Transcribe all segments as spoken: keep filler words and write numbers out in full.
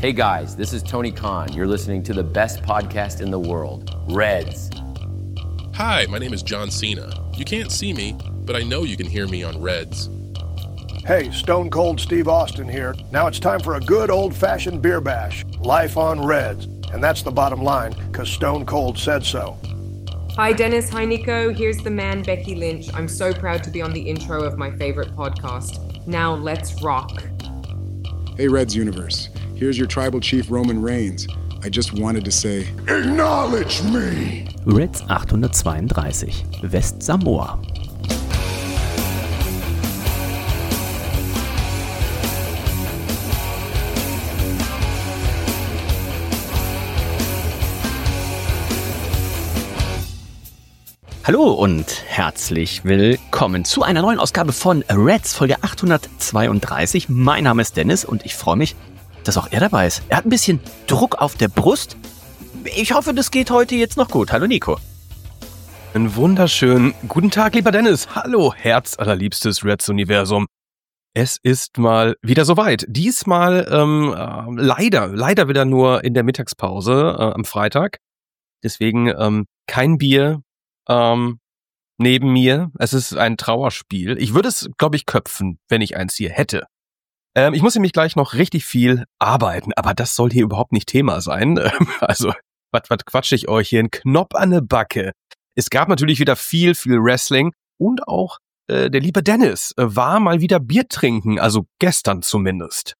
Hey guys, this is Tony Khan. You're listening to the best podcast in the world, Reds. Hi, my name is John Cena. You can't see me, but I know you can hear me on Reds. Hey, Stone Cold Steve Austin here. Now it's time for a good old-fashioned beer bash. Life on Reds. And that's the bottom line, because Stone Cold said so. Hi Dennis, hi Nico. Here's the man, Becky Lynch. I'm so proud to be on the intro of my favorite podcast. Now let's rock. Hey Reds Universe. Here's your tribal chief Roman Reigns. I just wanted to say, acknowledge me! Reds achthundertzweiunddreißig, Westsamoa. Hallo und herzlich willkommen zu einer neuen Ausgabe von Reds, Folge achthundertzweiunddreißig. Mein Name ist Dennis und ich freue mich, dass auch er dabei ist. Er hat ein bisschen Druck auf der Brust. Ich hoffe, das geht heute jetzt noch gut. Hallo Nico. Einen wunderschönen guten Tag, lieber Dennis. Hallo, herzallerliebstes Reds-Universum. Es ist mal wieder soweit. Diesmal ähm, äh, leider, leider wieder nur in der Mittagspause äh, am Freitag. Deswegen ähm, kein Bier ähm, neben mir. Es ist ein Trauerspiel. Ich würde es, glaube ich, köpfen, wenn ich eins hier hätte. Ähm, ich muss nämlich gleich noch richtig viel arbeiten, aber das soll hier überhaupt nicht Thema sein. Also, was was quatsche ich euch hier? Ein Knopf an der Backe. Es gab natürlich wieder viel, viel Wrestling und auch äh, der liebe Dennis äh, war mal wieder Bier trinken, also gestern zumindest.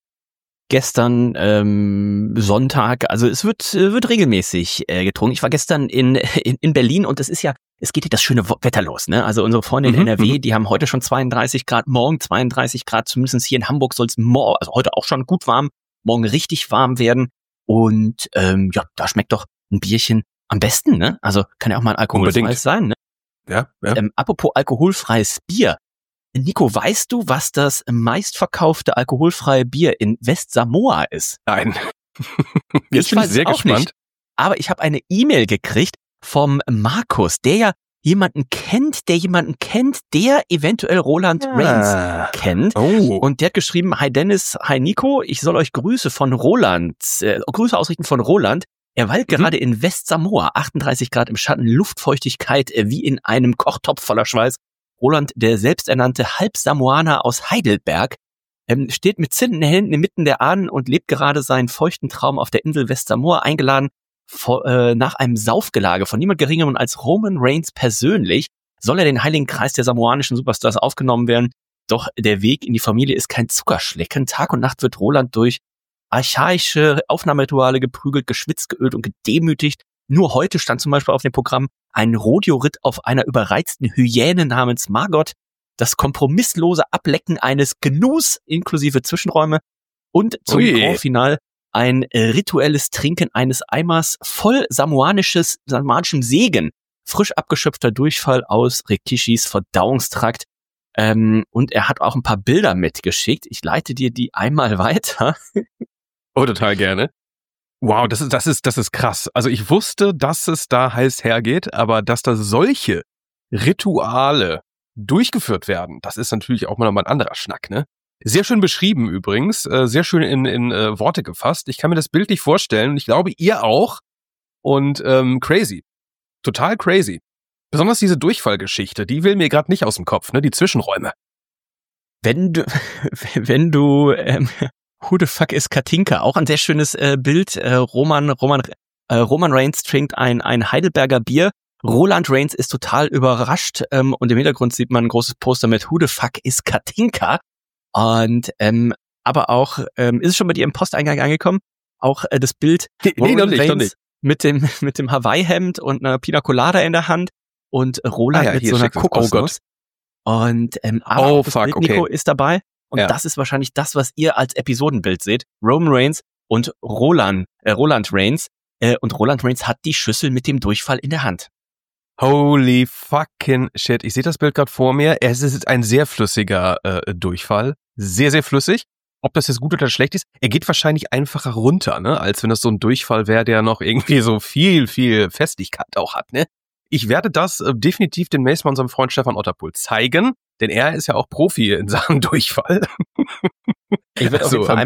Gestern ähm, Sonntag, also es wird äh, wird regelmäßig äh, getrunken. Ich war gestern in, in in Berlin und es ist ja, es geht ja das schöne Wetter los, ne? Also unsere Freunde in Mhm, N R W, die haben heute schon zweiunddreißig Grad, morgen zweiunddreißig Grad, zumindest hier in Hamburg soll es morgen, also heute auch schon gut warm, morgen richtig warm werden. Und ähm, ja, da schmeckt doch ein Bierchen am besten, ne? Also kann ja auch mal ein alkoholfreies Unbedingt. sein, ne? Ja, ja. Ähm, apropos alkoholfreies Bier. Nico, weißt du, was das meistverkaufte alkoholfreie Bier in Westsamoa ist? Nein. Jetzt bin ich weiß sehr auch gespannt. nicht. Aber ich habe eine E-Mail gekriegt vom Markus, der ja jemanden kennt, der jemanden kennt, der eventuell Roland Ah. Reigns kennt. Oh. Und der hat geschrieben, hi Dennis, hi Nico, ich soll euch Grüße von Roland, äh, Grüße ausrichten von Roland. Er weilt Mhm. gerade in Westsamoa, achtunddreißig Grad im Schatten, Luftfeuchtigkeit äh, wie in einem Kochtopf voller Schweiß. Roland, der selbsternannte Halbsamoaner aus Heidelberg, ähm, steht mit zitternden Händen inmitten der Ahnen und lebt gerade seinen feuchten Traum auf der Insel Westsamoa, eingeladen vor, äh, nach einem Saufgelage von niemand Geringerem als Roman Reigns persönlich. Soll er den heiligen Kreis der samoanischen Superstars aufgenommen werden? Doch der Weg in die Familie ist kein Zuckerschlecken. Tag und Nacht wird Roland durch archaische Aufnahmerituale geprügelt, geschwitzt, geölt und gedemütigt. Nur heute stand zum Beispiel auf dem Programm ein Rodeo-Ritt auf einer überreizten Hyäne namens Margot, das kompromisslose Ablecken eines Gnus inklusive Zwischenräume und zum Ui. Grand Final ein äh, rituelles Trinken eines Eimers voll samoanisches, samoanischem Segen, frisch abgeschöpfter Durchfall aus Rikishis Verdauungstrakt. Ähm, und er hat auch ein paar Bilder mitgeschickt. Ich leite dir die einmal weiter. Oh, total gerne. Wow, das ist, das ist, das ist krass. Also ich wusste, dass es da heiß hergeht, aber dass da solche Rituale durchgeführt werden, das ist natürlich auch mal noch mal ein anderer Schnack, ne? Sehr schön beschrieben übrigens, äh, sehr schön in, in äh, Worte gefasst. Ich kann mir das bildlich vorstellen und ich glaube, ihr auch. Und ähm, crazy. Total crazy. Besonders diese Durchfallgeschichte, die will mir gerade nicht aus dem Kopf, ne? Die Zwischenräume. Wenn du, wenn du, ähm, who the fuck is Katinka? Auch ein sehr schönes äh, Bild. Äh, Roman, Roman, äh, Roman Reigns trinkt ein, ein Heidelberger Bier. Roland Reigns ist total überrascht ähm, und im Hintergrund sieht man ein großes Poster mit Who the fuck is Katinka? Und ähm, aber auch, ähm, ist es schon bei dir im Posteingang angekommen? Auch äh, das Bild Nee, nee, noch nicht, noch Reigns nicht. mit dem mit dem Hawaii-Hemd und einer Pina Colada in der Hand und Roland Ah ja, mit hier, so einer schick das. Oh Kokosnuss. Und ähm, aber Oh, auch das fuck, Bild, okay. Nico ist dabei. Und Ja. das ist wahrscheinlich das, was ihr als Episodenbild seht. Roman Reigns und Roland, äh, Roland Reigns. Äh, und Roland Reigns hat die Schüssel mit dem Durchfall in der Hand. Holy fucking shit. Ich sehe das Bild gerade vor mir. Es ist ein sehr flüssiger äh, Durchfall. Sehr, sehr flüssig. Ob das jetzt gut oder schlecht ist, er geht wahrscheinlich einfacher runter, ne, als wenn das so ein Durchfall wäre, der noch irgendwie so viel, viel Festigkeit auch hat, ne. Ich werde das äh, definitiv demnächst mal unserem Freund Stefan Otterpohl zeigen, denn er ist ja auch Profi in Sachen Durchfall. Ich werde auf Also, jeden Fall ähm, einmal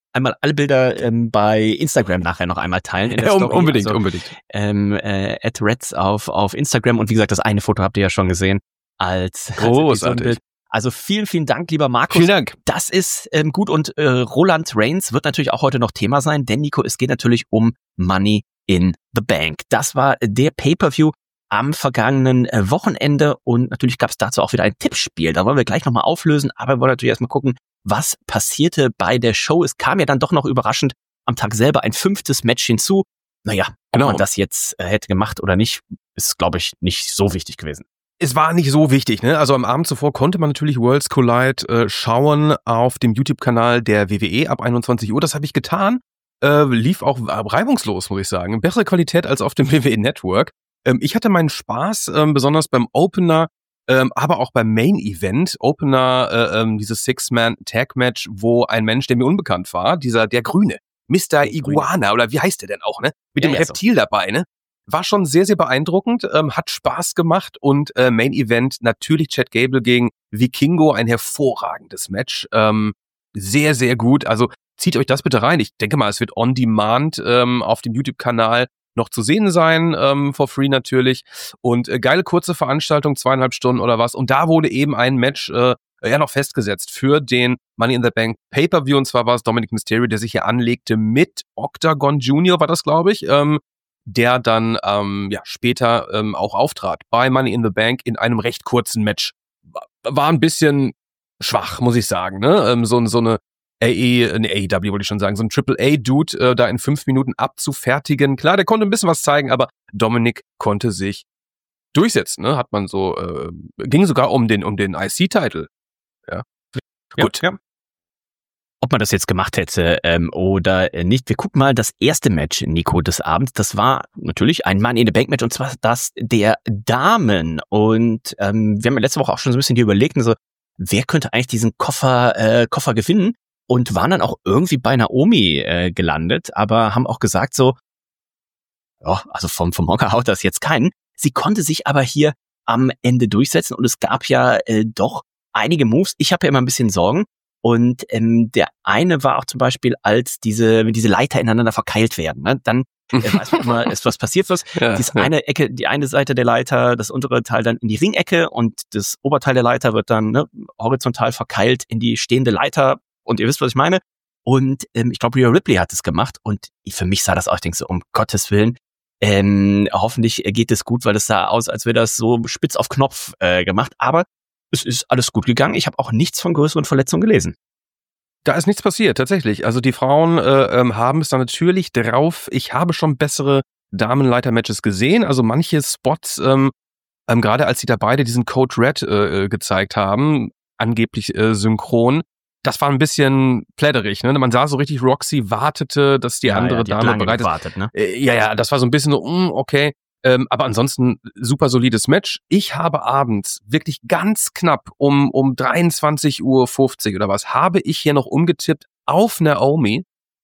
einmal alle Bilder ähm, bei Instagram nachher noch einmal teilen. In der Ja, Story. unbedingt, also, unbedingt. Ähm, äh, at Reds auf, auf Instagram. Und wie gesagt, das eine Foto habt ihr ja schon gesehen als, als Großartig. Also vielen, vielen Dank, lieber Markus. Vielen Dank. Das ist ähm, gut und äh, Roland Reigns wird natürlich auch heute noch Thema sein, denn Nico, es geht natürlich um Money in the Bank. Das war der Pay-Per-View am vergangenen äh, Wochenende und natürlich gab es dazu auch wieder ein Tippspiel. Da wollen wir gleich nochmal auflösen, aber wir wollen natürlich erstmal gucken, was passierte bei der Show. Es kam ja dann doch noch überraschend am Tag selber ein fünftes Match hinzu. Naja, Genau. ob man das jetzt äh, hätte gemacht oder nicht, ist, glaube ich, nicht so wichtig gewesen. Es war nicht so wichtig, ne? Also am Abend zuvor konnte man natürlich Worlds Collide äh, schauen auf dem YouTube-Kanal der W W E ab einundzwanzig Uhr. Das habe ich getan. Äh, lief auch reibungslos, muss ich sagen. Bessere Qualität als auf dem W W E Network. Ähm, ich hatte meinen Spaß, ähm, besonders beim Opener, ähm, aber auch beim Main Event. Opener, äh, ähm, dieses Six-Man-Tag-Match, wo ein Mensch, der mir unbekannt war, dieser, der Grüne, Mister Iguana, oder wie heißt der denn auch, ne? Mit Ja, dem ja, so. Reptil dabei, ne? War schon sehr, sehr beeindruckend, ähm, hat Spaß gemacht und äh, Main Event natürlich Chad Gable gegen Vikingo, ein hervorragendes Match. Ähm, sehr, sehr gut. Also zieht euch das bitte rein. Ich denke mal, es wird on demand ähm, auf dem YouTube-Kanal noch zu sehen sein, ähm, for free natürlich. Und äh, geile kurze Veranstaltung, zweieinhalb Stunden oder was. Und da wurde eben ein Match äh, ja noch festgesetzt für den Money in the Bank Pay-Per-View. Und zwar war es Dominic Mysterio, der sich hier anlegte mit Octagon Junior, war das, glaube ich. Ähm, der dann ähm, ja später ähm, auch auftrat bei Money in the Bank in einem recht kurzen Match. War ein bisschen schwach, muss ich sagen, ne? Ähm, so, so eine A E, eine A E W wollte ich schon sagen, so ein Triple A-Dude äh, da in fünf Minuten abzufertigen. Klar, der konnte ein bisschen was zeigen, aber Dominic konnte sich durchsetzen, ne? Hat man so, äh, ging sogar um den um den I C-Title. Ja. Ja, Gut. ja. Ob man das jetzt gemacht hätte ähm, oder nicht. Wir gucken mal das erste Match, Nico, des Abends. Das war natürlich ein Money in the Bank Match und zwar das der Damen. Und ähm, wir haben ja letzte Woche auch schon so ein bisschen hier überlegt, also, wer könnte eigentlich diesen Koffer äh, Koffer gewinnen? Und waren dann auch irgendwie bei Naomi äh, gelandet, aber haben auch gesagt so, ja, also vom, vom Hocker haut das jetzt keinen. Sie konnte sich aber hier am Ende durchsetzen und es gab ja äh, doch einige Moves. Ich habe ja immer ein bisschen Sorgen. Und ähm, der eine war auch zum Beispiel, als diese wenn diese Leiter ineinander verkeilt werden, ne? Dann äh, weiß man immer, ist was passiert was. Ja, Diese ja. eine Ecke, die eine Seite der Leiter, das untere Teil dann in die Ringecke und das Oberteil der Leiter wird dann ne, horizontal verkeilt in die stehende Leiter. Und ihr wisst, was ich meine. Und ähm, ich glaube, Rhea Ripley hat es gemacht. Und für mich sah das auch, ich denke so, um Gottes Willen, ähm, hoffentlich geht es gut, weil es sah aus, als wäre das so spitz auf Knopf äh, gemacht. Aber es ist alles gut gegangen. Ich habe auch nichts von größeren Verletzungen gelesen. Da ist nichts passiert, tatsächlich. Also die Frauen äh, ähm, haben es da natürlich drauf. Ich habe schon bessere Damenleiter-Matches gesehen. Also manche Spots, ähm, ähm, gerade als sie da beide diesen Code Red äh, gezeigt haben, angeblich äh, synchron, das war ein bisschen pläderig. Ne? Man sah so richtig, Roxy wartete, dass die Ja, andere ja, die hat Dame lange bereit ist. gewartet, ne? Äh, ja, ja, das war so ein bisschen so, mm, okay. Ähm, aber ansonsten super solides Match. Ich habe abends wirklich ganz knapp um um dreiundzwanzig Uhr fünfzig oder was, habe ich hier noch umgetippt auf Naomi.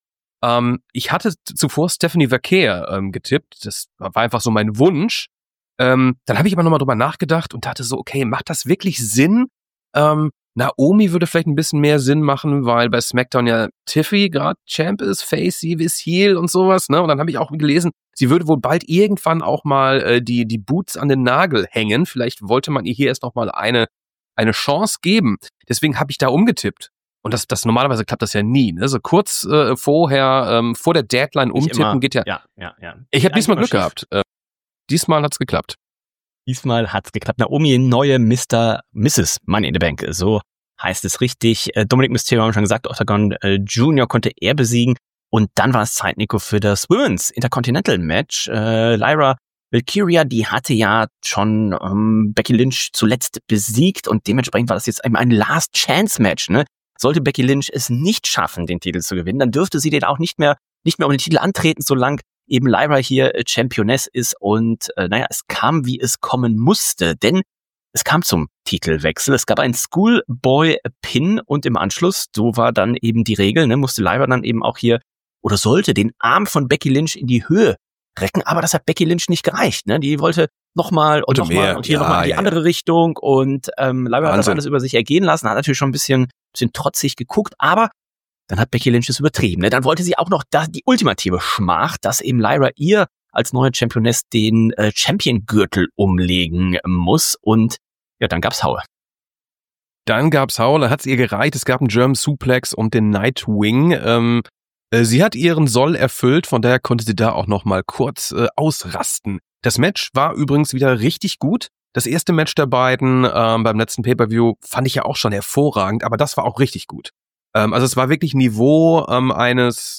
Ähm, ich hatte zuvor Stephanie Verkeer ähm, getippt. Das war einfach so mein Wunsch. Ähm, dann habe ich aber nochmal drüber nachgedacht und dachte so, okay, macht das wirklich Sinn? Ähm, Naomi würde vielleicht ein bisschen mehr Sinn machen, weil bei SmackDown ja Tiffy gerade Champ ist, Face, sie ist Heel und sowas, ne? Und dann habe ich auch gelesen, sie würde wohl bald irgendwann auch mal äh, die die Boots an den Nagel hängen. Vielleicht wollte man ihr hier erst noch mal eine eine Chance geben. Deswegen habe ich da umgetippt. Und das das normalerweise klappt das ja nie, ne? So kurz äh, vorher ähm, vor der Deadline Nicht umtippen immer. geht ja. Ja, ja, ja. Ich habe Geht diesmal eigentlich Glück immer schief. gehabt. Äh, diesmal hat's geklappt. Diesmal hat's geklappt. Naomi, neue Mister Misses Money in the Bank. So heißt es richtig. Äh, Dominic Mysterio haben wir schon gesagt, Octagon äh, Junior konnte er besiegen. Und dann war es Zeit, Nico, für das Women's Intercontinental Match. Äh, Lyra Valkyria, die hatte ja schon ähm, Becky Lynch zuletzt besiegt und dementsprechend war das jetzt eben ein Last-Chance-Match. Ne? Sollte Becky Lynch es nicht schaffen, den Titel zu gewinnen, dann dürfte sie den auch nicht mehr nicht mehr um den Titel antreten, solange eben Lyra hier äh, Championess ist. Und äh, naja, es kam, wie es kommen musste, denn es kam zum Titelwechsel. Es gab einen Schoolboy-Pin und im Anschluss, so war dann eben die Regel, ne, musste Lyra dann eben auch hier oder sollte den Arm von Becky Lynch in die Höhe recken, aber das hat Becky Lynch nicht gereicht. Ne? Die wollte nochmal und Wollte nochmal mehr. und hier Ja, nochmal in die ja, andere ja. Richtung und ähm, Lyra hat das Wahnsinn. alles über sich ergehen lassen, hat natürlich schon ein bisschen, bisschen trotzig geguckt, aber dann hat Becky Lynch es übertrieben. Ne? Dann wollte sie auch noch da die ultimative Schmach, dass eben Lyra ihr als neue Championess den äh, Champion-Gürtel umlegen muss und ja, dann gab's Haue. Dann gab's Haue, da hat's ihr gereicht. Es gab einen German Suplex und den Nightwing. Ähm, äh, sie hat ihren Soll erfüllt, von daher konnte sie da auch noch mal kurz äh, ausrasten. Das Match war übrigens wieder richtig gut. Das erste Match der beiden ähm, beim letzten Pay-Per-View fand ich ja auch schon hervorragend, aber das war auch richtig gut. Ähm, also es war wirklich Niveau ähm, eines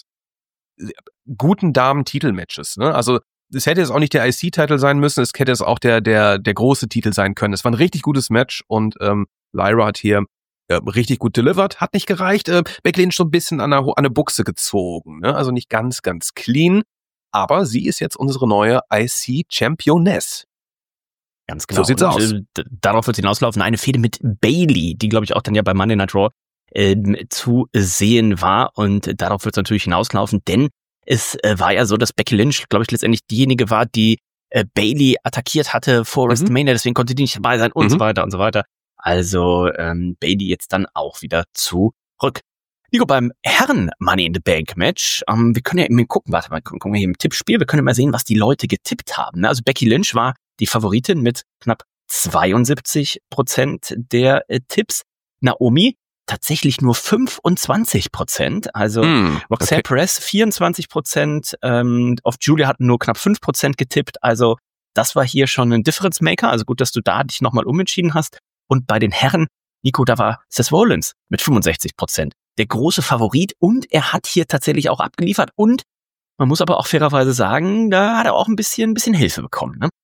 guten Damen-Titelmatches. Ne? Also es hätte jetzt auch nicht der I C-Titel sein müssen, es hätte es auch der der der große Titel sein können. Es war ein richtig gutes Match und ähm, Lyra hat hier äh, richtig gut delivered, hat nicht gereicht. Äh, Becky Lynch so ein bisschen an eine, an eine Buchse gezogen, ne? Also nicht ganz, ganz clean. Aber sie ist jetzt unsere neue I C-Championess. Ganz genau. So sieht's und, aus. Äh, darauf wird es hinauslaufen. Eine Fehde mit Bayley, die, glaube ich, auch dann ja bei Monday Night Raw äh, zu sehen war. Und darauf wird es natürlich hinauslaufen, denn es äh, war ja so, dass Becky Lynch, glaube ich, letztendlich diejenige war, die äh, Bayley attackiert hatte vor mhm. WrestleMania. Deswegen konnte die nicht dabei sein und mhm. so weiter und so weiter. Also ähm, Bayley jetzt dann auch wieder zurück. Nico, beim Herren Money in the Bank Match, ähm, wir können ja eben gucken, warte mal, gucken wir hier im Tippspiel, wir können ja mal sehen, was die Leute getippt haben. Ne? Also Becky Lynch war die Favoritin mit knapp zweiundsiebzig Prozent der äh, Tipps. Naomi tatsächlich nur fünfundzwanzig Prozent. Also mm, Roxanne okay. Perez vierundzwanzig Prozent. Ähm, auf Julia hatten nur knapp fünf Prozent getippt. Also das war hier schon ein Difference Maker. Also gut, dass du da dich nochmal umentschieden hast. Und bei den Herren, Nico, da war Seth Rollins mit fünfundsechzig Prozent. Der große Favorit. Und er hat hier tatsächlich auch abgeliefert. Und man muss aber auch fairerweise sagen, da hat er auch ein bisschen, ein bisschen Hilfe bekommen, ne?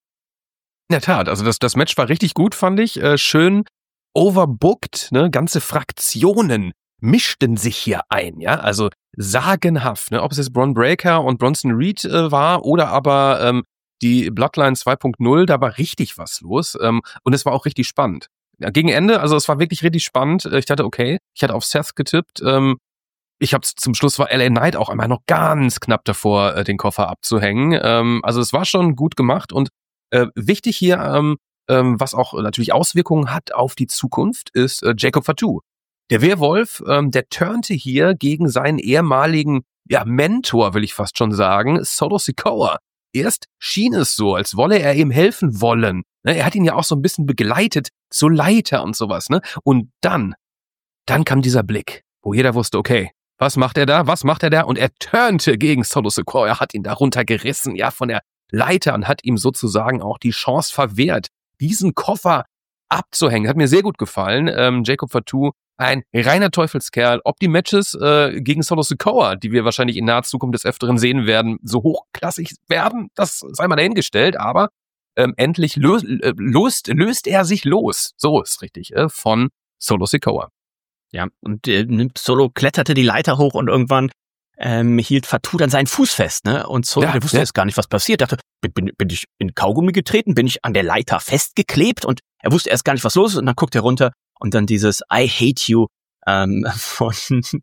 In der Tat, also das, das Match war richtig gut, fand ich. Äh, schön overbooked, ne? Ganze Fraktionen mischten sich hier ein, ja, also sagenhaft, ne? Ob es jetzt Bron Breakker und Bronson Reed äh, war oder aber ähm, die Bloodline zwei Punkt null, da war richtig was los ähm, und es war auch richtig spannend. Ja, gegen Ende, also es war wirklich richtig spannend. Ich dachte, okay, ich hatte auf Seth getippt. Ähm, ich habe zum Schluss war L A Knight auch einmal noch ganz knapp davor, äh, den Koffer abzuhängen. Ähm, also es war schon gut gemacht und Äh, wichtig hier, ähm, ähm, was auch natürlich Auswirkungen hat auf die Zukunft, ist äh, Jacob Fatu. Der Werwolf, ähm, der turnte hier gegen seinen ehemaligen ja, Mentor, will ich fast schon sagen, Solo Sikoa. Erst schien es so, als wolle er ihm helfen wollen. Ne, er hat ihn ja auch so ein bisschen begleitet, so Leiter und sowas. Ne? Und dann, dann kam dieser Blick, wo jeder wusste, okay, was macht er da, was macht er da? Und er turnte gegen Solo Sikoa, er hat ihn da runtergerissen, ja, von der Leiter und hat ihm sozusagen auch die Chance verwehrt, diesen Koffer abzuhängen. Hat mir sehr gut gefallen. Ähm, Jacob Fatu, ein reiner Teufelskerl. Ob die Matches äh, gegen Solo Sikoa, die wir wahrscheinlich in naher Zukunft des Öfteren sehen werden, so hochklassig werden, das sei mal dahingestellt. Aber ähm, endlich löst, löst, löst er sich los. So ist richtig, äh, von Solo Sikoa. Ja, und äh, Solo kletterte die Leiter hoch und irgendwann Ähm, hielt Fatu dann seinen Fuß fest, ne? Und so, ja, der wusste ja. jetzt gar nicht, was passiert. Dachte, bin, bin, bin ich in Kaugummi getreten? Bin ich an der Leiter festgeklebt? Und er wusste erst gar nicht, was los ist. Und dann guckt er runter und dann dieses I hate you ähm, von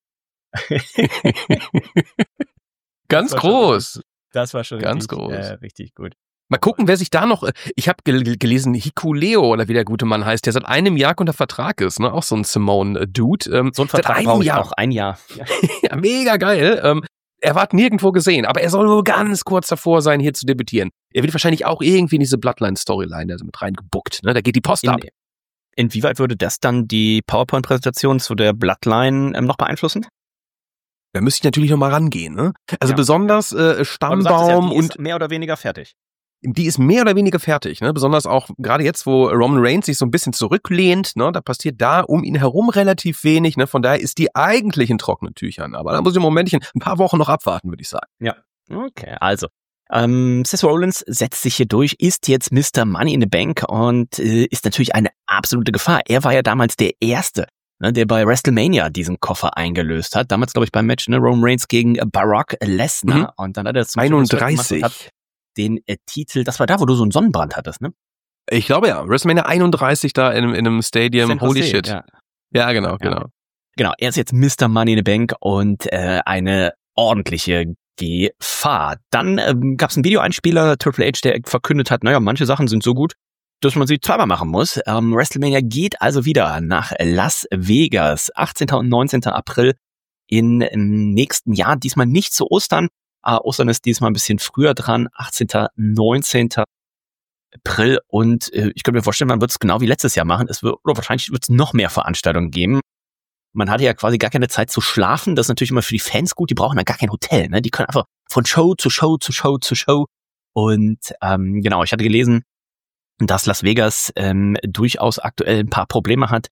ganz das groß. Schon, das war schon ganz richtig, groß. Äh, richtig gut. Mal gucken, wer sich da noch, ich habe gel- gelesen, Hikuleo oder wie der gute Mann heißt, der seit einem Jahr unter Vertrag ist, ne? Auch so ein Simone-Dude. Ähm, so ein Vertrag brauche ich auch, ein Jahr. Ja, mega geil. Ähm, er war nirgendwo gesehen, aber er soll nur ganz kurz davor sein, hier zu debütieren. Er wird wahrscheinlich auch irgendwie in diese Bloodline-Storyline also mit reingebuckt, ne? Da geht die Post in, ab. Inwieweit würde das dann die PowerPoint-Präsentation zu der Bloodline ähm, noch beeinflussen? Da müsste ich natürlich noch mal rangehen, ne? Also ja. besonders äh, Stammbaum sagtest, ja, die und ist mehr oder weniger fertig. Die ist mehr oder weniger fertig, ne? Besonders auch gerade jetzt, wo Roman Reigns sich so ein bisschen zurücklehnt, ne? Da passiert da um ihn herum relativ wenig, ne? Von daher ist die eigentlich in trockenen Tüchern. Aber da muss ich im Momentchen ein paar Wochen noch abwarten, würde ich sagen. Ja, okay, also ähm, Seth Rollins setzt sich hier durch, ist jetzt Mister Money in the Bank und äh, ist natürlich eine absolute Gefahr. Er war ja damals der Erste, ne, der bei WrestleMania diesen Koffer eingelöst hat. Damals, glaube ich, beim Match, ne? Roman Reigns gegen Brock Lesnar. Mhm. Und dann hat er zum einunddreißig gemacht, den äh, Titel, das war da, wo du so einen Sonnenbrand hattest, ne? Ich glaube ja, WrestleMania einunddreißig da in, in einem Stadium, holy shit. Ja, ja genau, genau. Ja. Genau, er ist jetzt Mister Money in the Bank und äh, eine ordentliche Gefahr. Dann ähm, gab es einen Videoeinspieler, Triple H, der verkündet hat, naja, manche Sachen sind so gut, dass man sie zweimal machen muss. Ähm, WrestleMania geht also wieder nach Las Vegas, achtzehnten und neunzehnten April. in, im nächsten Jahr. Diesmal nicht zu Ostern. Uh, Ostern ist diesmal ein bisschen früher dran, achtzehnten, neunzehnten April. Und äh, ich könnte mir vorstellen, man wird es genau wie letztes Jahr machen. Es wird, oder wahrscheinlich wird es noch mehr Veranstaltungen geben. Man hatte ja quasi gar keine Zeit zu schlafen. Das ist natürlich immer für die Fans gut. Die brauchen dann gar kein Hotel. Ne? Die können einfach von Show zu Show zu Show zu Show. Und ähm, genau, ich hatte gelesen, dass Las Vegas ähm, durchaus aktuell ein paar Probleme hat,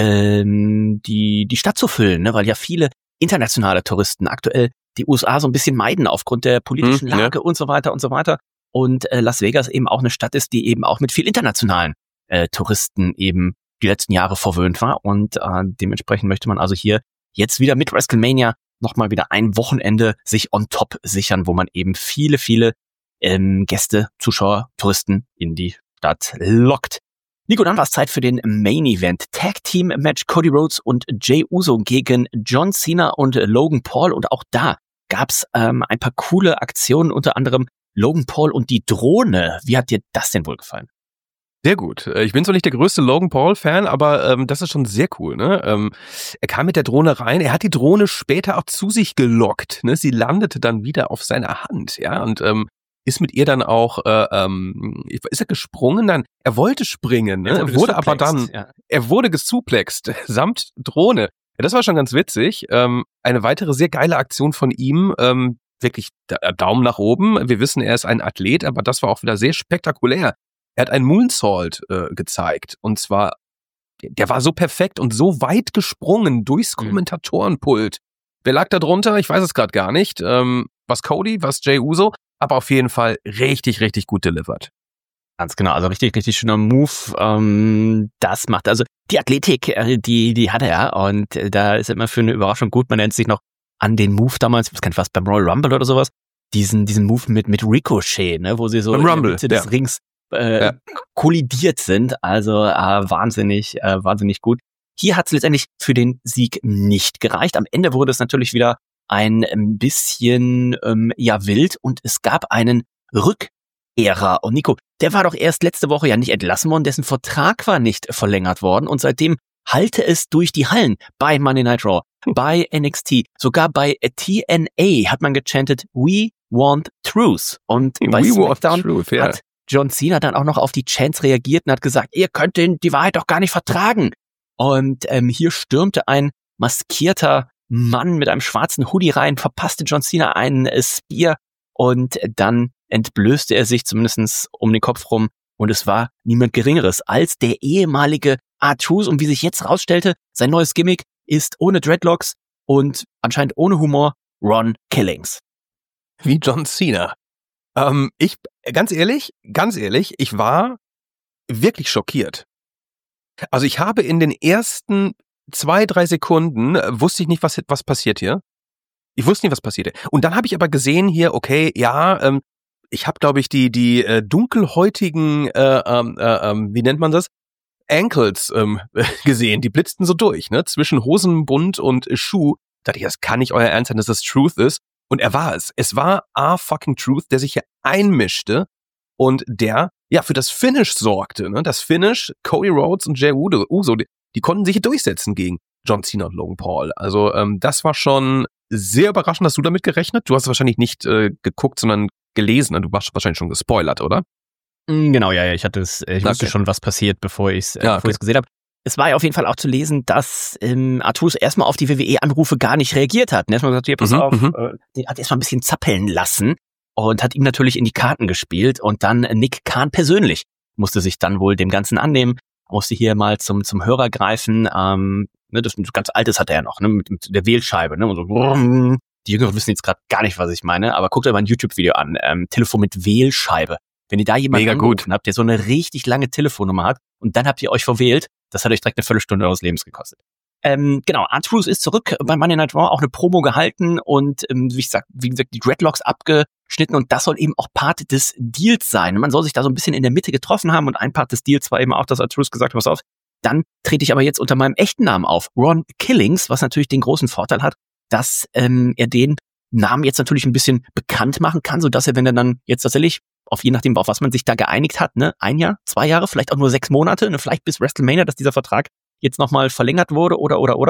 ähm, die die Stadt zu füllen, ne? Weil ja viele internationale Touristen aktuell die U S A so ein bisschen meiden aufgrund der politischen hm, Lage ja. und so weiter und so weiter. Und äh, Las Vegas eben auch eine Stadt ist, die eben auch mit viel internationalen äh, Touristen eben die letzten Jahre verwöhnt war. Und äh, dementsprechend möchte man also hier jetzt wieder mit WrestleMania nochmal wieder ein Wochenende sich on top sichern, wo man eben viele, viele ähm, Gäste, Zuschauer, Touristen in die Stadt lockt. Nico, dann war es Zeit für den Main Event. Tag Team Match Cody Rhodes und Jey Uso gegen John Cena und Logan Paul. Und auch da gab's ähm, ein paar coole Aktionen, unter anderem Logan Paul und die Drohne. Wie hat dir das denn wohl gefallen? Sehr gut. Ich bin zwar nicht der größte Logan Paul-Fan, aber ähm, das ist schon sehr cool. Ne? Ähm, er kam mit der Drohne rein, er hat die Drohne später auch zu sich gelockt. Ne? Sie landete dann wieder auf seiner Hand, ja, und ähm, ist mit ihr dann auch, äh, ähm, ist er gesprungen? Nein, er wollte springen, ne? Er wurde Er wurde aber dann, ja. er wurde gesuplext, samt Drohne. Ja, das war schon ganz witzig. Ähm, eine weitere sehr geile Aktion von ihm, ähm, wirklich da, Daumen nach oben. Wir wissen, er ist ein Athlet, aber das war auch wieder sehr spektakulär. Er hat einen Moonsault äh, gezeigt, und zwar, der war so perfekt und so weit gesprungen durchs Mhm. Kommentatorenpult. Wer lag da drunter? Ich weiß es gerade gar nicht. Ähm, was Cody, was Jey Uso, aber auf jeden Fall richtig, richtig gut delivered. Ganz genau, also richtig, richtig schöner Move. Ähm, das macht also die Athletik, äh, die die hat er, und äh, da ist immer für eine Überraschung gut. Man nennt sich noch an den Move damals, ich weiß gar nicht was, beim Royal Rumble oder sowas, diesen diesen Move mit mit Ricochet, ne, wo sie so Beim in Rumble, der Mitte des ja. Rings äh, Ja. kollidiert sind. Also äh, wahnsinnig, äh, wahnsinnig gut. Hier hat es letztendlich für den Sieg nicht gereicht. Am Ende wurde es natürlich wieder ein ähm, bisschen ähm, ja wild, und es gab einen Rückkehrer. Und Nico, der war doch erst letzte Woche ja nicht entlassen worden, dessen Vertrag war nicht verlängert worden, und seitdem halte es durch die Hallen bei Monday Night Raw, bei N X T, sogar bei T N A hat man gechantet, we want truth. Und bei We want SmackDown truth, ja. hat John Cena dann auch noch auf die Chants reagiert und hat gesagt, ihr könnt den, die Wahrheit doch gar nicht vertragen. Und ähm, hier stürmte ein maskierter Mann mit einem schwarzen Hoodie rein, verpasste John Cena einen äh, Spear, und dann entblößte er sich zumindest um den Kopf rum, und es war niemand Geringeres als der ehemalige R-Truth, und wie sich jetzt rausstellte, sein neues Gimmick ist ohne Dreadlocks und anscheinend ohne Humor Ron Killings. Wie John Cena. Ähm, ich, ganz ehrlich, ganz ehrlich, ich war wirklich schockiert. Also ich habe in den ersten zwei, drei Sekunden, äh, wusste ich nicht, was, was passiert hier. Ich wusste nicht, was passierte. Und dann habe ich aber gesehen hier, okay, ja, ähm, ich habe, glaube ich, die die äh, dunkelhäutigen, äh, ähm, äh, ähm, wie nennt man das? Ankles ähm, gesehen. Die blitzten so durch, ne? Zwischen Hosenbund und äh, Schuh. Da dachte ich, das kann nicht euer Ernst sein, dass das Truth ist. Und er war es. Es war A fucking Truth, der sich hier einmischte und der ja für das Finish sorgte. Ne? Das Finish, Cody Rhodes und Jey Uso, die, die konnten sich hier durchsetzen gegen John Cena und Logan Paul. Also ähm, das war schon sehr überraschend. Hast du damit gerechnet? Du hast wahrscheinlich nicht äh, geguckt, sondern gelesen. Du warst wahrscheinlich schon gespoilert, oder? Genau, ja, ja, ich hatte es, ich wusste Okay. schon, was passiert, bevor ich es äh, Ja, bevor okay. ich's gesehen habe. Es war ja auf jeden Fall auch zu lesen, dass ähm, Arturus erstmal auf die W W E-Anrufe gar nicht reagiert hat. Und erstmal gesagt, hier, pass Mhm, auf, mhm. äh, den hat erstmal ein bisschen zappeln lassen und hat ihm natürlich in die Karten gespielt. Und dann Nick Khan persönlich musste sich dann wohl dem Ganzen annehmen, musste hier mal zum zum Hörer greifen. Ähm, ne, das ganz altes hat er ja noch, ne, mit, mit der Wählscheibe. Ne, und so, brumm. Die Jüngeren wissen jetzt gerade gar nicht, was ich meine, aber guckt euch mal ein YouTube-Video an. Ähm, Telefon mit Wählscheibe. Wenn ihr da jemanden Mega gut. angerufen habt, der so eine richtig lange Telefonnummer hat, und dann habt ihr euch verwählt, das hat euch direkt eine Viertelstunde eures Lebens gekostet. Ähm, genau, R-Truth ist zurück bei Monday Night Raw, auch eine Promo gehalten und ähm, wie ich sag, wie gesagt, die Dreadlocks abgeschnitten, und das soll eben auch Part des Deals sein. Man soll sich da so ein bisschen in der Mitte getroffen haben, und ein Part des Deals war eben auch, dass R-Truth gesagt hat, pass auf, dann trete ich aber jetzt unter meinem echten Namen auf, Ron Killings, was natürlich den großen Vorteil hat, dass ähm, er den Namen jetzt natürlich ein bisschen bekannt machen kann, sodass er, wenn er dann jetzt tatsächlich, auf je nachdem, auf was man sich da geeinigt hat, ne, ein Jahr, zwei Jahre, vielleicht auch nur sechs Monate, ne, vielleicht bis WrestleMania, dass dieser Vertrag jetzt nochmal verlängert wurde oder, oder, oder,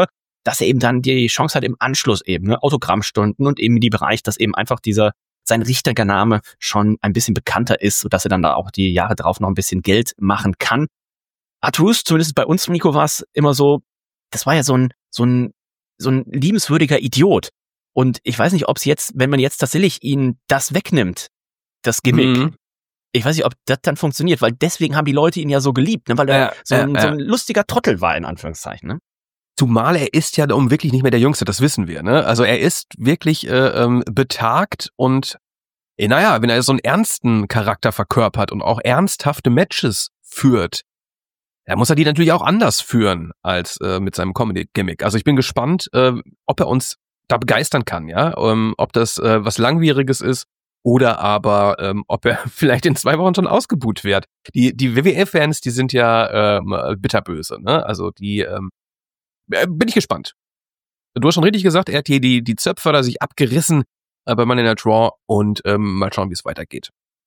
dass er eben dann die Chance hat im Anschluss eben, ne, Autogrammstunden und eben die Bereich, dass eben einfach dieser, sein richtiger Name schon ein bisschen bekannter ist, sodass er dann da auch die Jahre drauf noch ein bisschen Geld machen kann. R-Truth, zumindest bei uns, Nico, war es immer so, das war ja so ein, so ein, so ein liebenswürdiger Idiot. Und ich weiß nicht, ob es jetzt, wenn man jetzt tatsächlich ihn das wegnimmt, das Gimmick, mhm. ich weiß nicht, ob das dann funktioniert, weil deswegen haben die Leute ihn ja so geliebt, ne, weil er ja, so, ein, ja, ja. so ein lustiger Trottel war, in Anführungszeichen, ne? Zumal er ist ja um wirklich nicht mehr der Jüngste, das wissen wir, ne? Also er ist wirklich äh, ähm, betagt und äh, naja, wenn er so einen ernsten Charakter verkörpert und auch ernsthafte Matches führt, dann muss er die natürlich auch anders führen als äh, mit seinem Comedy-Gimmick. Also ich bin gespannt, äh, ob er uns da begeistern kann, ja, ähm, ob das äh, was Langwieriges ist oder aber ähm, ob er vielleicht in zwei Wochen schon ausgebuht wird. Die die W W E-Fans, die sind ja ähm, bitterböse, ne? Also die ähm, bin ich gespannt. Du hast schon richtig gesagt, er hat hier die die Zöpfe da sich abgerissen äh, bei Monday Night Raw und ähm, mal schauen, wie es weitergeht.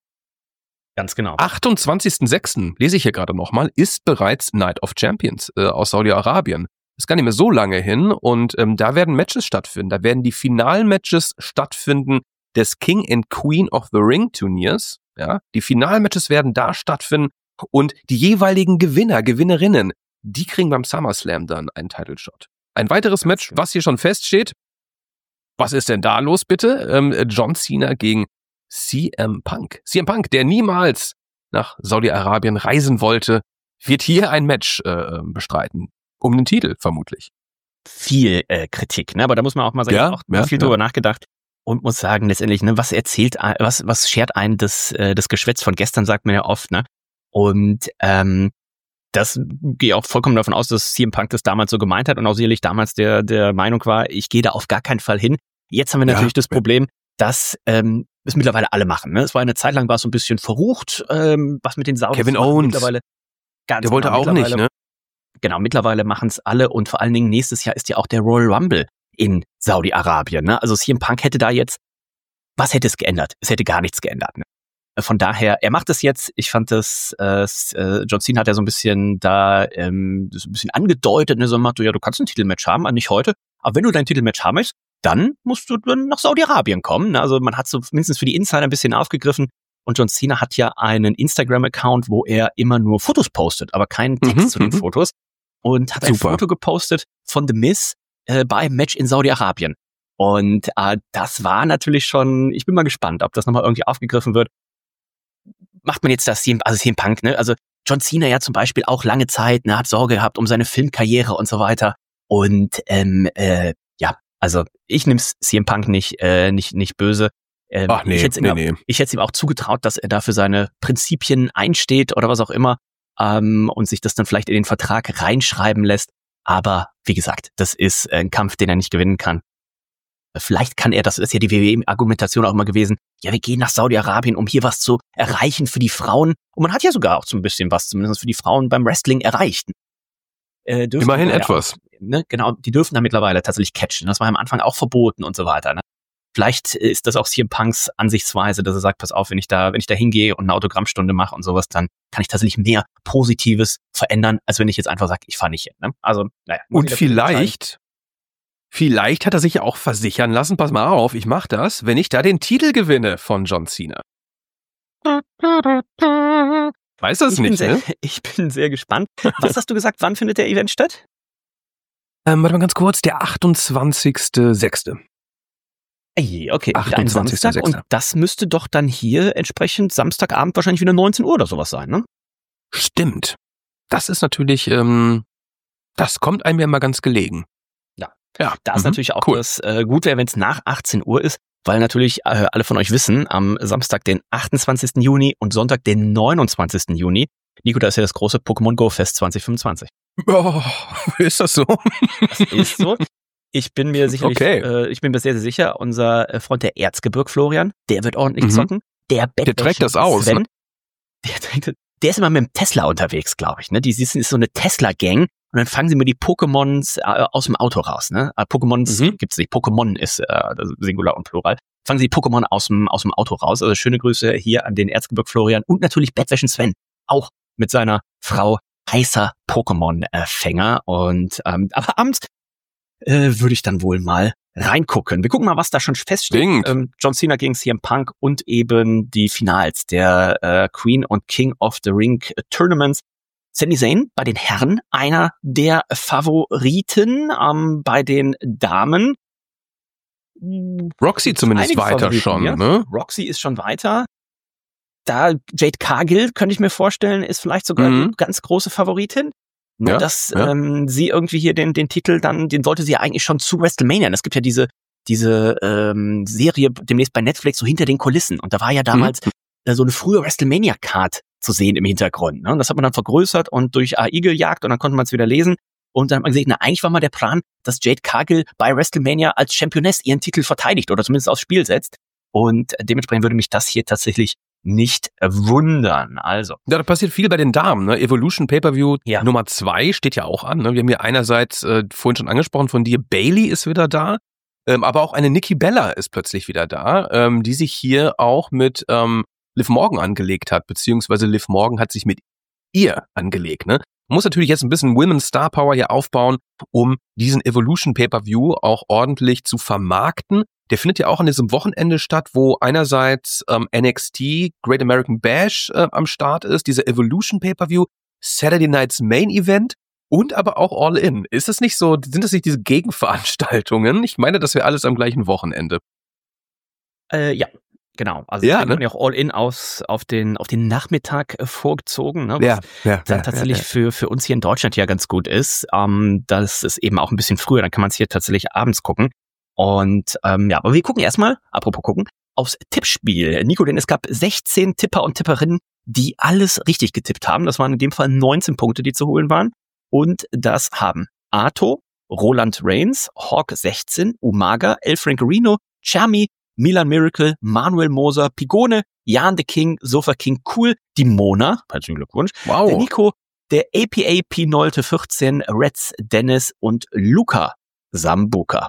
Ganz genau. achtundzwanzigsten sechsten lese ich hier gerade nochmal, ist bereits Night of Champions äh, aus Saudi-Arabien. Ist gar nicht mehr so lange hin und ähm, da werden Matches stattfinden. Da werden die Finalmatches stattfinden des King and Queen of the Ring Turniers. Ja, die Finalmatches werden da stattfinden und die jeweiligen Gewinner, Gewinnerinnen, die kriegen beim SummerSlam dann einen Title Shot. Ein weiteres Match, was hier schon feststeht. Was ist denn da los, bitte? Ähm, John Cena gegen C M Punk. C M Punk, der niemals nach Saudi-Arabien reisen wollte, wird hier ein Match äh, bestreiten. Um den Titel, vermutlich. Viel äh, Kritik, ne? Aber da muss man auch mal sagen, ja, auch ja, viel ja. drüber nachgedacht und muss sagen, letztendlich, ne, was erzählt, was, was schert einen das, äh, das Geschwätz von gestern, sagt man ja oft, ne? Und ähm, das gehe ich auch vollkommen davon aus, dass C M Punk das damals so gemeint hat und auch sicherlich damals der, der Meinung war, ich gehe da auf gar keinen Fall hin. Jetzt haben wir natürlich ja. das Problem, dass ähm, es mittlerweile alle machen. Ne? Es war eine Zeit lang war es so ein bisschen verrucht, ähm, was mit den Saudis. Kevin Owens, mittlerweile ganz der wollte genau, auch nicht, ne? Genau, mittlerweile machen es alle und vor allen Dingen nächstes Jahr ist ja auch der Royal Rumble in Saudi-Arabien. Ne? Also C M Punk hätte da jetzt, was hätte es geändert? Es hätte gar nichts geändert. Ne? Von daher, er macht es jetzt. Ich fand das, äh, John Cena hat ja so ein bisschen da ähm, so ein bisschen angedeutet, ne? So macht du ja, du kannst ein Titelmatch haben, nicht heute, aber wenn du dein Titelmatch haben möchtest, dann musst du dann nach Saudi-Arabien kommen. Ne? Also man hat so mindestens für die Insider ein bisschen aufgegriffen. Und John Cena hat ja einen Instagram-Account, wo er immer nur Fotos postet, aber keinen Text mhm, zu den mhm. Fotos. Und hat Super. ein Foto gepostet von The Miz äh, bei einem Match in Saudi-Arabien. Und äh, das war natürlich schon, ich bin mal gespannt, ob das nochmal irgendwie aufgegriffen wird. Macht man jetzt das, C M, also C M Punk, ne? Also John Cena ja zum Beispiel auch lange Zeit, ne, hat Sorge gehabt um seine Filmkarriere und so weiter. Und ähm, äh, ja, also ich nehme C M Punk nicht, äh, nicht, nicht böse. Ähm, Ach nee, ich hätte nee, ihm, nee. Ich hätte ihm auch zugetraut, dass er da für seine Prinzipien einsteht oder was auch immer ähm, und sich das dann vielleicht in den Vertrag reinschreiben lässt. Aber wie gesagt, das ist ein Kampf, den er nicht gewinnen kann. Vielleicht kann er, das ist ja die W W E-Argumentation auch immer gewesen, ja, wir gehen nach Saudi-Arabien, um hier was zu erreichen für die Frauen. Und man hat ja sogar auch so ein bisschen was, zumindest für die Frauen beim Wrestling erreicht. Äh, Immerhin ja etwas. Auch, ne, genau, die dürfen da mittlerweile tatsächlich catchen. Das war am Anfang auch verboten und so weiter. Ne? Vielleicht ist das auch C M Punks Ansichtsweise, dass er sagt, pass auf, wenn ich da, wenn ich da hingehe und eine Autogrammstunde mache und sowas, dann kann ich tatsächlich mehr Positives verändern, als wenn ich jetzt einfach sage, ich fahre nicht hin. Ne? Also, naja. Und vielleicht, vielleicht hat er sich ja auch versichern lassen, pass mal auf, ich mach das, wenn ich da den Titel gewinne von John Cena. Weiß das ich nicht, sehr, ne? Ich bin sehr gespannt. Was hast du gesagt, wann findet der Event statt? Ähm, warte mal ganz kurz, der achtundzwanzigsten sechsten Ey, okay, achtundzwanzigsten Samstag sechsten Und das müsste doch dann hier entsprechend Samstagabend wahrscheinlich wieder neunzehn Uhr oder sowas sein, ne? Stimmt. Das ist natürlich, ähm, das kommt einem ja mal ganz gelegen. Ja, ja. Da ist mhm. natürlich auch cool. das äh, gut wäre, wenn es nach achtzehn Uhr ist, weil natürlich äh, alle von euch wissen, am Samstag, den achtundzwanzigsten Juni und Sonntag, den neunundzwanzigsten Juni, Nico, da ist ja das große Pokémon Go Fest zwanzig fünfundzwanzig. Oh, ist das so? Das ist so. Ich bin mir sicherlich, okay. äh, ich bin mir sehr, sehr sicher, unser äh, Freund der Erzgebirg, Florian, der wird ordentlich mhm. zocken. Der, der trägt das aus. Sven, Ne? Der, trägt, der ist immer mit dem Tesla unterwegs, glaube ich. Ne? Die ist so eine Tesla-Gang und dann fangen sie mir die Pokémons äh, aus dem Auto raus. Ne? Äh, Pokémons mhm. gibt's nicht. Pokémon ist äh, Singular und Plural. Fangen sie die Pokémon aus dem, aus dem Auto raus. Also schöne Grüße hier an den Erzgebirg Florian und natürlich Bettwäschen Sven. Auch mit seiner Frau heißer Pokémon-Fänger. Und ähm, aber abends äh, würde ich dann wohl mal reingucken. Wir gucken mal, was da schon feststeht. Ähm, John Cena gegen C M Punk und eben die Finals der äh, Queen und King of the Ring Tournaments. Sami Zayn bei den Herren, einer der Favoriten, ähm, bei den Damen. Roxy zumindest weiter Favoriten, schon, ja. ne? Roxy ist schon weiter. Da Jade Cargill, könnte ich mir vorstellen, ist vielleicht sogar Mhm. die ganz große Favoritin. Nur, Ja, dass ja. Ähm, sie irgendwie hier den den Titel dann, den wollte sie ja eigentlich schon zu WrestleMania. Es gibt ja diese diese ähm, Serie demnächst bei Netflix, so hinter den Kulissen. Und da war ja damals Mhm. äh, so eine frühe WrestleMania-Card zu sehen im Hintergrund. Ne? Und das hat man dann vergrößert und durch A I gejagt und dann konnte man es wieder lesen. Und dann hat man gesehen, na, eigentlich war mal der Plan, dass Jade Cargill bei WrestleMania als Championess ihren Titel verteidigt oder zumindest aufs Spiel setzt. Und dementsprechend würde mich das hier tatsächlich nicht wundern. Also. Ja, da passiert viel bei den Damen. Ne? Evolution Pay-Per-View Ja. Nummer zwei steht ja auch an. Ne? Wir haben hier einerseits äh, vorhin schon angesprochen von dir, Bayley ist wieder da, ähm, aber auch eine Nikki Bella ist plötzlich wieder da, ähm, die sich hier auch mit ähm, Liv Morgan angelegt hat, beziehungsweise Liv Morgan hat sich mit ihr angelegt. Ne? Man muss natürlich jetzt ein bisschen Women's Star Power hier aufbauen, um diesen Evolution Pay-Per-View auch ordentlich zu vermarkten. Der findet ja auch an diesem Wochenende statt, wo einerseits ähm, N X T, Great American Bash äh, am Start ist, dieser Evolution Pay-Per-View, Saturday Night's Main Event und aber auch All In. Ist das nicht so, sind das nicht diese Gegenveranstaltungen? Ich meine, das wäre alles am gleichen Wochenende. Äh, ja, genau. Also Ja, ja, ne? ja auch All-In aus auf den auf den Nachmittag äh, vorgezogen, ne? Was Ja, ja, dann ja, tatsächlich ja, ja. für für uns hier in Deutschland ja ganz gut ist. Ähm, das ist eben auch ein bisschen früher, dann kann man es hier tatsächlich abends gucken. Und ähm, ja, aber wir gucken erstmal, apropos gucken, aufs Tippspiel. Nico, denn es gab sechzehn Tipper und Tipperinnen, die alles richtig getippt haben. Das waren in dem Fall neunzehn Punkte, die zu holen waren. Und das haben Arto, Roland Reigns, Hawk sechzehn, Umaga, El Francorino, Chermi, Milan Miracle, Manuel Moser, Pigone, Jan the King, Sofa King Cool, die Mona, herzlichen Glückwunsch, Wow. der Nico, der A P A P Nolte vierzehn, Reds Dennis und Luca Sambuca.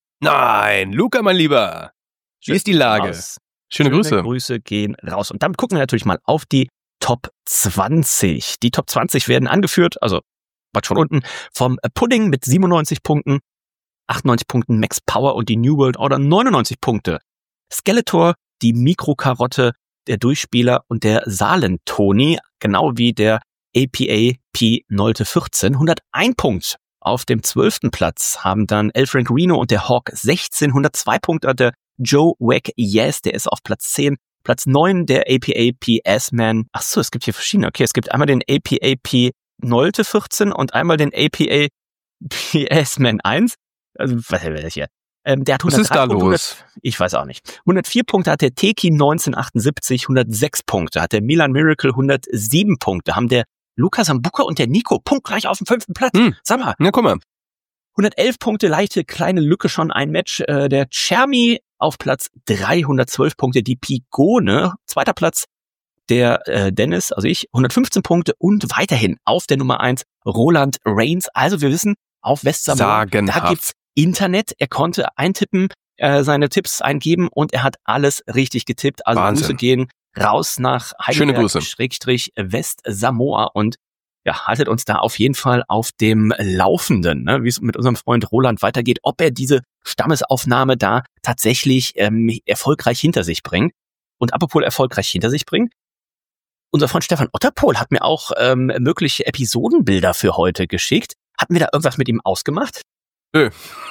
Nein, Luca, mein Lieber. Wie ist die Lage? Raus. Schöne Grüße. Grüße gehen raus. Und damit gucken wir natürlich mal auf die Top zwanzig. Die Top zwanzig werden angeführt, also was von unten, vom Pudding mit siebenundneunzig Punkten, achtundneunzig Punkten Max Power und die New World Order neunundneunzig Punkte. Skeletor, die Mikrokarotte, der Durchspieler und der Salen-Toni, genau wie der A P A P Nolte vierzehn, hundertein Punkt. Auf dem zwölften Platz haben dann El Francorino und der Hawk sechzehn, hundertzwei Punkte hat der Joe Wack Yes, der ist auf Platz zehn. Platz neun der A P A P S-Man. Ach so, es gibt hier verschiedene. Okay, es gibt einmal den A P A P Nolte vierzehn und einmal den A P A P S-Man eins. Also, was ist das hier? Ähm, der hat Was hundertdrei ist da Punkte, los? hundert, ich weiß auch nicht. hundertvier Punkte hat der Teki neunzehnhundertachtundsiebzig, hundertsechs Punkte hat der Milan Miracle, hundertsieben Punkte haben der Luca Sambuca und der Nico punktgleich auf dem fünften Platz. Hm. Sag mal, Na, guck mal. hundertelf Punkte, leichte kleine Lücke schon ein Match. Äh, der Chermi auf Platz dreihundertzwölf Punkte, die Pigone, zweiter Platz, der äh, Dennis, also ich, hundertfünfzehn Punkte und weiterhin auf der Nummer eins Roland Reigns. Also wir wissen, auf Westsamoa, da Sagenhaft. gibt's Internet. Er konnte eintippen, äh, seine Tipps eingeben und er hat alles richtig getippt. Also Wahnsinn. Grüße gehen raus nach Schöne Grüße. Heidelberg, Schrägstrich Westsamoa und ja, haltet uns da auf jeden Fall auf dem Laufenden, ne, wie es mit unserem Freund Roland weitergeht, ob er diese Stammesaufnahme da tatsächlich ähm, erfolgreich hinter sich bringt. Und apropos erfolgreich hinter sich bringt, unser Freund Stefan Otterpohl hat mir auch ähm, mögliche Episodenbilder für heute geschickt. Hatten wir da irgendwas mit ihm ausgemacht? Nö.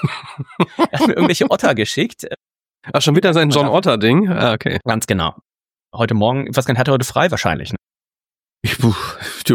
Er hat mir irgendwelche Otter geschickt. Ach, schon wieder sein John Otter-Ding? Ah, okay. Ganz genau. Heute Morgen, ich weiß gar nicht, hat er heute frei wahrscheinlich. Ne? Ich, puh, du.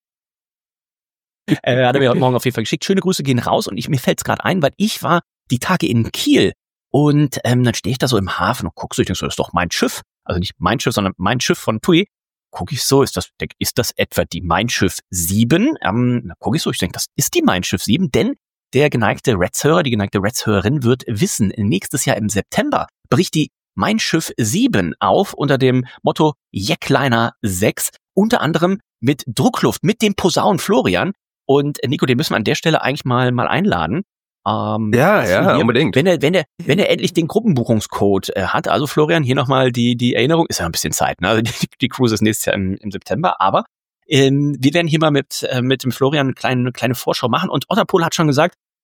Äh, hat er mir heute Morgen auf jeden Fall geschickt. Schöne Grüße gehen raus und ich, mir fällt's gerade ein, weil ich war die Tage in Kiel und ähm, dann stehe ich da so im Hafen und guck so, ich denke so, das ist doch mein Schiff. Also nicht mein Schiff, sondern mein Schiff von Tui. Guck ich so, ist das, denk, ist das etwa die Mein Schiff sieben? Ähm, dann guck ich so, ich denke, das ist die Mein Schiff sieben, denn der geneigte Reds-Hörer, die geneigte Reds-Hörerin wird wissen, nächstes Jahr im September bricht die Mein Schiff sieben auf unter dem Motto Jackliner sechs, unter anderem mit Druckluft, mit dem Posaunen Florian. Und Nico, den müssen wir an der Stelle eigentlich mal mal einladen. Ähm, Ja, ja, hier, unbedingt. Wenn er, wenn er, wenn er endlich den Gruppenbuchungscode äh, hat. Also Florian, hier nochmal die die Erinnerung. Ist ja ein bisschen Zeit, ne? Also die, die Cruise ist nächstes Jahr im, im September. Aber ähm, wir werden hier mal mit äh, mit dem Florian eine kleine kleine Vorschau machen. Und Otterpohl hat schon gesagt,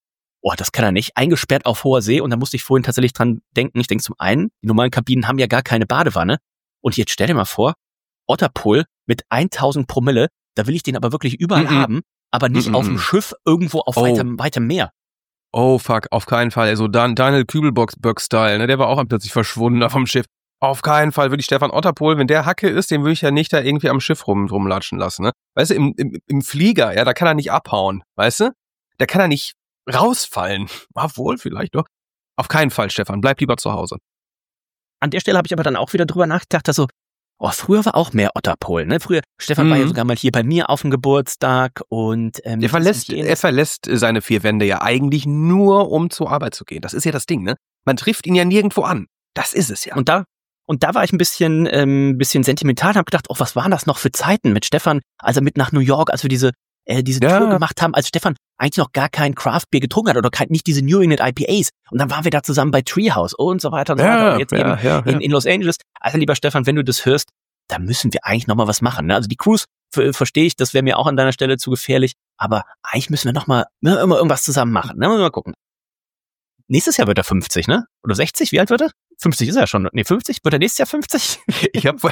oh, das kann er nicht, eingesperrt auf hoher See und da musste ich vorhin tatsächlich dran denken, ich denke zum einen, die normalen Kabinen haben ja gar keine Badewanne und jetzt stell dir mal vor, Otterpool mit tausend Promille, da will ich den aber wirklich überall Mm-mm. haben, aber nicht Mm-mm. auf dem Schiff irgendwo auf Oh. weitem, weitem Meer. Oh fuck, auf keinen Fall. Also Dan- Daniel Kübelberg-Style, ne, der war auch plötzlich verschwunden da vom Schiff. Auf keinen Fall würde ich Stefan Otterpohl, wenn der Hacke ist, den würde ich ja nicht da irgendwie am Schiff rum, rumlatschen lassen, ne? Weißt du, im, im, im Flieger, ja, da kann er nicht abhauen, weißt du? Da kann er nicht rausfallen. Ah, wohl, vielleicht doch. Auf keinen Fall, Stefan, bleib lieber zu Hause. An der Stelle habe ich aber dann auch wieder drüber nachgedacht, dass so, oh, früher war auch mehr Otterpohl, ne? Früher, Stefan Mhm. war ja sogar mal hier bei mir auf dem Geburtstag und ähm, Er verlässt, das ist er verlässt seine vier Wände ja eigentlich nur, um zur Arbeit zu gehen. Das ist ja das Ding, ne? Man trifft ihn ja nirgendwo an. Das ist es ja. Und da, und da war ich ein bisschen, ähm, bisschen sentimental und habe gedacht, oh, was waren das noch für Zeiten mit Stefan, als er mit nach New York, als wir diese, äh, diese Ja. Tour gemacht haben, als Stefan eigentlich noch gar kein Craft Beer getrunken hat oder kein, nicht diese New England I P As. Und dann waren wir da zusammen bei Treehouse und so weiter und so weiter. Und jetzt ja, eben ja, ja. in, in Los Angeles. Also lieber Stefan, wenn du das hörst, da müssen wir eigentlich nochmal was machen. Ne? Also die Cruise f- verstehe ich, das wäre mir auch an deiner Stelle zu gefährlich. Aber eigentlich müssen wir nochmal ne, immer irgendwas zusammen machen. Ne? Mal gucken. Nächstes Jahr wird er fünfzig, ne? Oder sechzig? Wie alt wird er? fünfzig ist er schon. Nee, fünfzig? Wird er nächstes Jahr fünfzig? Ich hab,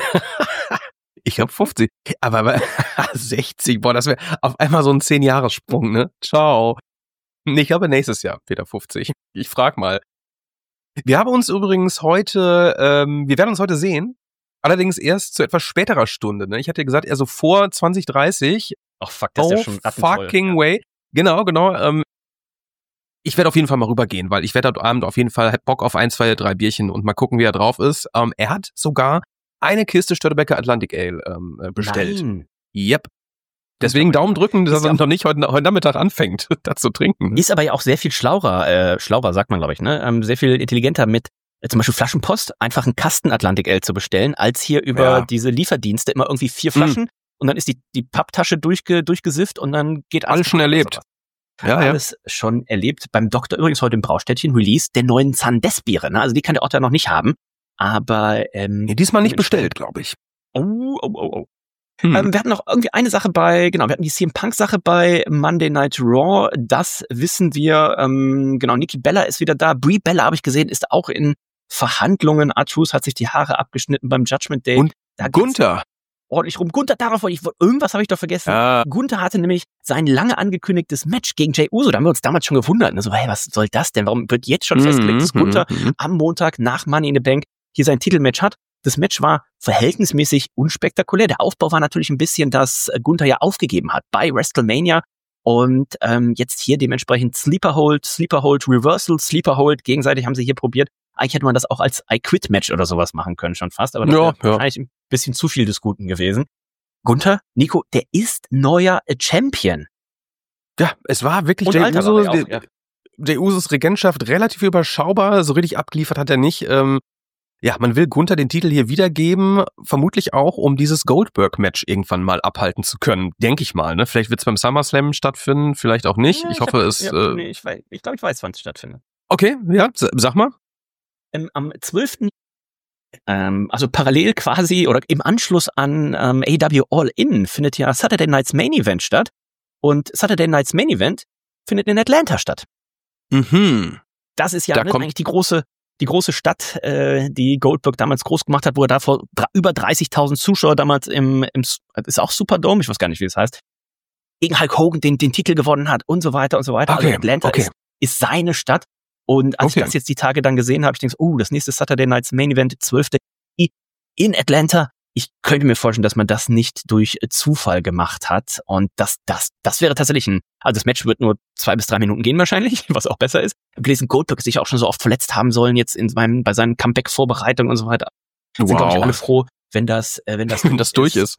ich hab fünfzig. Aber, aber sechzig, boah, das wäre auf einmal so ein zehn-Jahres-Sprung, ne? Ciao. Ich habe nächstes Jahr wieder fünfzig. Ich frag mal. Wir haben uns übrigens heute, ähm, wir werden uns heute sehen. Allerdings erst zu etwas späterer Stunde, ne? Ich hatte gesagt, eher so vor zwanzig dreißig. Ach fuck, das ist No ja schon rattenvoll. fucking Ja. way. Genau, genau. Ähm, ich werde auf jeden Fall mal rübergehen, weil ich werde heute Abend auf jeden Fall hab Bock auf ein, zwei, drei Bierchen und mal gucken, wie er drauf ist. Ähm, er hat sogar eine Kiste Störtebeker Atlantic Ale ähm, äh, bestellt. Nein. Yep. Deswegen Daumen drücken, dass Ist ja er auch- noch nicht heute, heute Nachmittag anfängt, da zu trinken. Ne? Ist aber ja auch sehr viel schlauer, äh, schlauer sagt man, glaube ich, ne? Ähm, sehr viel intelligenter mit äh, zum Beispiel Flaschenpost, einfach einen Kasten Atlantic Ale zu bestellen, als hier über Ja. diese Lieferdienste immer irgendwie vier Flaschen und dann ist die, die Papptasche durchge, durchgesifft und dann geht Alles schon erlebt. Ja, ja. Alles schon erlebt. Beim Doktor übrigens heute im Braustädtchen Release der neuen Zandes-Biere, ne? Also die kann der Otter noch nicht haben, aber ähm, Nee, diesmal nicht bestellt, glaube ich. Oh, oh, oh, oh. Hm. Ähm, wir hatten noch irgendwie eine Sache bei, genau, wir hatten die C M Punk-Sache bei Monday Night Raw, das wissen wir, ähm, genau, Nikki Bella ist wieder da, Brie Bella habe ich gesehen, ist auch in Verhandlungen, R-Truth hat sich die Haare abgeschnitten beim Judgment Day. Und da geht's Gunther. ordentlich rum. Gunther, darauf wollte ich, irgendwas habe ich doch vergessen. Ja. Gunther hatte nämlich sein lange angekündigtes Match gegen Jey Uso, da haben wir uns damals schon gewundert, ne? So, hey, was soll das denn, warum wird jetzt schon festgelegt, dass Mhm, Gunther mhm, mhm. am Montag nach Money in the Bank hier sein Titelmatch hat? Das Match war verhältnismäßig unspektakulär. Der Aufbau war natürlich ein bisschen, dass Gunther ja aufgegeben hat bei WrestleMania und ähm, jetzt hier dementsprechend Sleeper Hold, Sleeper Hold, Reversal, Sleeper Hold. Gegenseitig haben sie hier probiert. Eigentlich hätte man das auch als I Quit Match oder sowas machen können schon fast, aber das Ja, wäre ja. wahrscheinlich ein bisschen zu viel des Guten gewesen. Gunther, Nico, der ist neuer Champion. Ja, es war wirklich Und Jey Alter Uso, war er auch, der- ja. Jey Usos Regentschaft relativ überschaubar, so richtig abgeliefert hat er nicht. Ähm, ja, man will Gunther den Titel hier wiedergeben, vermutlich auch, um dieses Goldberg-Match irgendwann mal abhalten zu können, denke ich mal. Ne? Vielleicht wird es beim SummerSlam stattfinden, vielleicht auch nicht. Ja, ich hoffe, hab- es... Ja, äh, nee, ich weiß, ich glaube, ich weiß, wann es stattfindet. okay, ja, s- sag mal. Ähm, am zwölften Ähm, also parallel quasi oder im Anschluss an ähm, A E W All In findet ja Saturday Night's Main Event statt. Und Saturday Night's Main Event findet in Atlanta statt. Mhm. Das ist ja Da ne, kommt- eigentlich die große, die große Stadt, äh, die Goldberg damals groß gemacht hat, wo er da vor dra- über dreißigtausend Zuschauer damals im, im, S- ist auch Superdome, ich weiß gar nicht, wie es heißt, gegen Hulk Hogan den, den Titel gewonnen hat und so weiter und so weiter. Okay, Also Atlanta okay. ist, ist seine Stadt. Und als Okay. ich das jetzt die Tage dann gesehen habe, ich denke, oh, das nächste Saturday Night's Main Event, zwölfte in Atlanta. Ich könnte mir vorstellen, dass man das nicht durch Zufall gemacht hat. Und das, das, das wäre tatsächlich ein, also das Match wird nur zwei bis drei Minuten gehen wahrscheinlich, was auch besser ist. Ich habe gelesen, Goldberg sich auch schon so oft verletzt haben sollen jetzt in seinem, bei seinen Comeback-Vorbereitungen und so weiter. Sind, glaube ich, Wow. alle froh, wenn das, äh, wenn das, Wenn das durch ist.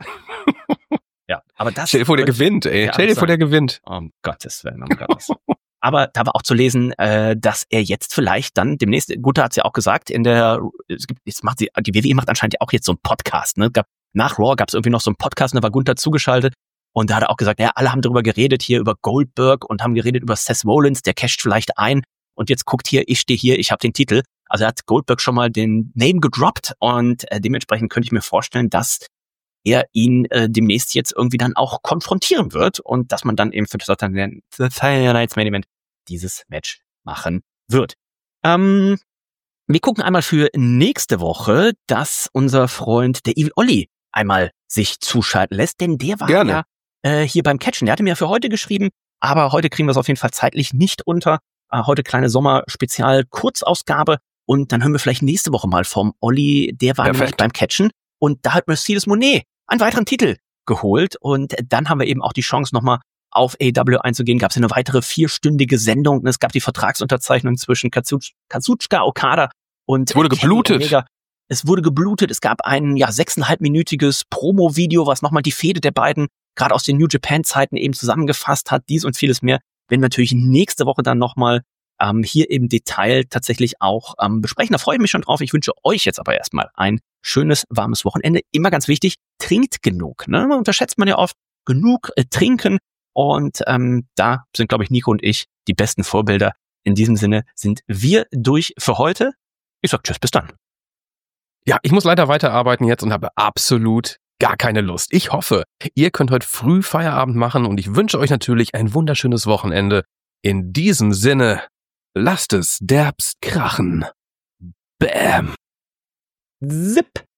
Ja, aber das. Stell dir vor, der gewinnt, ey. Ja, Stell dir das vor, der gewinnt. Um Gottes Willen, um Gottes Willen. Aber da war auch zu lesen, äh, dass er jetzt vielleicht dann demnächst, Gunther hat es ja auch gesagt, in der, es gibt, jetzt macht sie, die W W E macht anscheinend ja auch jetzt so einen Podcast, ne? Gab, nach Raw gab es irgendwie noch so einen Podcast, und da war Gunther zugeschaltet und da hat er auch gesagt, ja, alle haben darüber geredet hier über Goldberg und haben geredet über Seth Rollins, der casht vielleicht ein und jetzt guckt hier, ich stehe hier, ich habe den Titel. Also er hat Goldberg schon mal den Name gedroppt und äh, dementsprechend könnte ich mir vorstellen, dass er ihn äh, demnächst jetzt irgendwie dann auch konfrontieren wird und dass man dann eben für das Saturday Night's Main Event dieses Match machen wird. Ähm, wir gucken einmal für nächste Woche, dass unser Freund, der Evil Olli, einmal sich zuschalten lässt, denn der war Gerne. ja äh, hier beim Catchen. Der hatte mir für heute geschrieben, aber heute kriegen wir es auf jeden Fall zeitlich nicht unter. Äh, heute kleine Sommer-Spezial-Kurzausgabe und dann hören wir vielleicht nächste Woche mal vom Olli, der war Perfekt. nämlich beim Catchen und da hat Mercedes Monet einen weiteren Titel geholt und dann haben wir eben auch die Chance nochmal auf A E W einzugehen. Gab es eine weitere vierstündige Sendung und es gab die Vertragsunterzeichnung zwischen Kazuch- Kazuchika Okada und Es wurde Kenny geblutet. Omega. Es wurde geblutet. Es gab ein ja sechseinhalbminütiges Promo-Video, was nochmal die Fehde der beiden gerade aus den New Japan-Zeiten eben zusammengefasst hat. Dies und vieles mehr werden wir natürlich nächste Woche dann nochmal ähm, hier im Detail tatsächlich auch ähm, besprechen. Da freue ich mich schon drauf. Ich wünsche euch jetzt aber erstmal ein schönes, warmes Wochenende. Immer ganz wichtig, trinkt genug. Ne? Unterschätzt man ja oft. Genug äh, trinken. Und ähm, da sind, glaube ich, Nico und ich die besten Vorbilder. In diesem Sinne sind wir durch für heute. Ich sag tschüss, bis dann. Ja, ich muss leider weiterarbeiten jetzt und habe absolut gar keine Lust. Ich hoffe, ihr könnt heute früh Feierabend machen und ich wünsche euch natürlich ein wunderschönes Wochenende. In diesem Sinne, lasst es derbst krachen. Bäm. Zip.